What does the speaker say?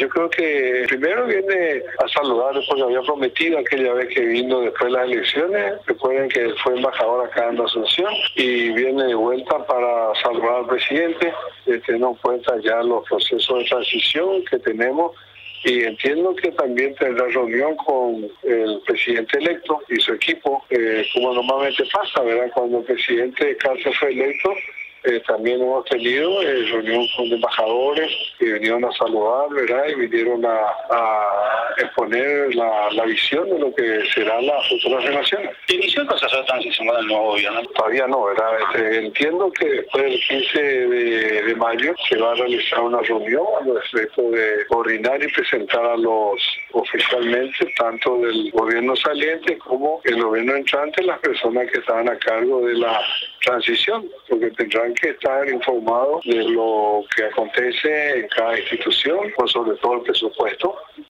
yo creo que primero viene a saludar porque había prometido aquella vez que vino después de las elecciones. Recuerden que fue embajador acá en Asunción y viene de vuelta para saludar al presidente, teniendo en cuenta ya los procesos de transición que tenemos. Y entiendo que también tendrá reunión con el presidente electo y su equipo, como normalmente pasa, ¿verdad? Cuando el presidente Cárcel fue electo, también hemos tenido reunión con embajadores que vinieron a saludar, ¿verdad? Y vinieron a exponer la visión de lo que será la futura relación. ¿Inició el proceso de transición con el nuevo gobierno? Todavía no, ¿verdad? Entiendo que después del 15 de mayo se va a realizar una reunión al respecto de coordinar y presentar a los oficialmente, tanto del gobierno saliente como el gobierno entrante, las personas que estaban a cargo de la transición, porque tendrán que estar informados de lo que acontece en cada institución, pues sobre todo el presupuesto,